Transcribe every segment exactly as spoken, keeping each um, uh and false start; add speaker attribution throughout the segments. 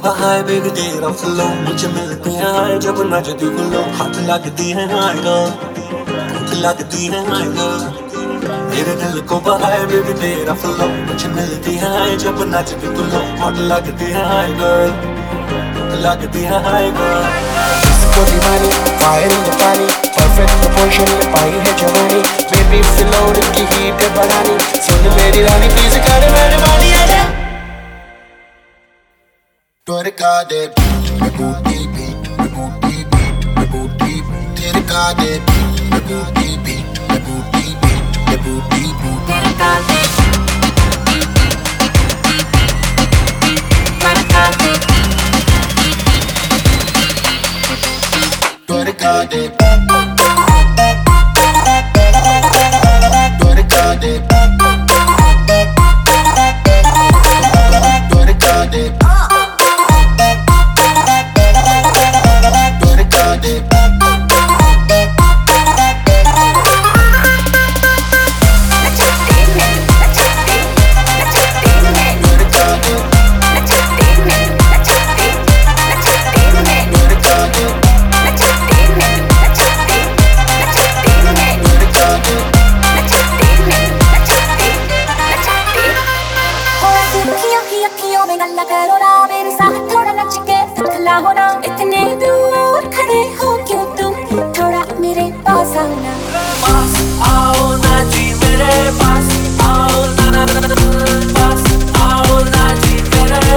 Speaker 1: बहाए बेबी तेरा फ्लो मुझे मिलते हैं जब नजदी गुलो हाथ लगती है हाय गर्ल भूख लगती है हाय गर्ल मेरे दिल को बहाए बेबी तेरा फ्लो मुझे मिलती है जब नजदी गुलो हाथ लगती है हाय गर्ल भूख लगती है हाय गर्ल
Speaker 2: इसको दीवानी fire in the paani perfect proportion में पाई है जवानी बेबी फ्लोर की हीट बढ़ानी सुन मेरी रानी प्लीज कर मेहरबानी आजा Torca de beat, booty beat, booty beat, booty beat. Torca de beat, booty beat, booty beat, booty beat. Torca de Torca de Torca de Torca de
Speaker 3: इतने दूर खड़े हो क्यों तुम थोड़ा मेरे पास आओ ना
Speaker 1: पास आओ ना जी मेरे पास आओ ना ना ना पास आओ ना जी मेरे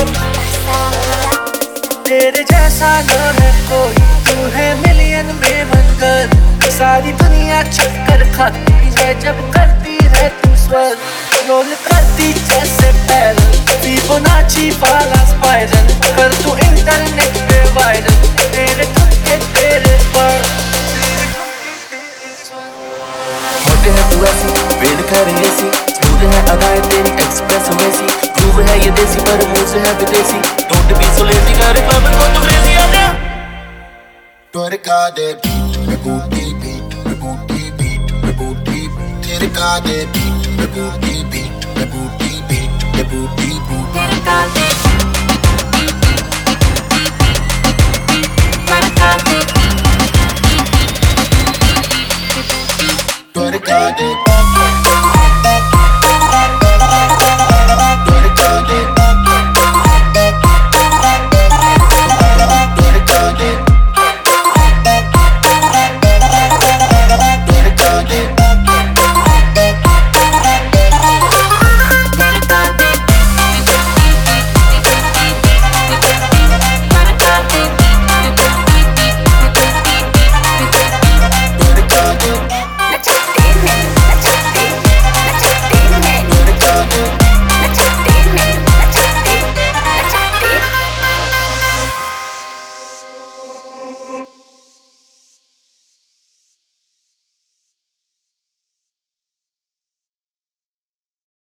Speaker 4: तेरे जैसा न है कोई तू है मिलियन में बनकर सारी दुनिया चक्कर खाती है जब करती है तू स्वर्ग रोल करती जैसे पैरल फिबोनाची वाला स्पाइरल कर तू इंटरनेट पे वायरल तेरे ठुमके तेरे पर
Speaker 2: होते है तू ऐसी वेद करे ऐसी स्मूथ है अदाएं तेरी एक्सप्रेस वैसी प्रूव है ये देसी पर मुंह से है विदेशी डोंट बी सो लेजी कर क्लब को तू क्रेजी आ जा Torca de beat, booty beat, booty beat, booty beat. Torca de beat, booty beat, booty beat, booty beat.
Speaker 3: Torca de Torca de
Speaker 2: Torca de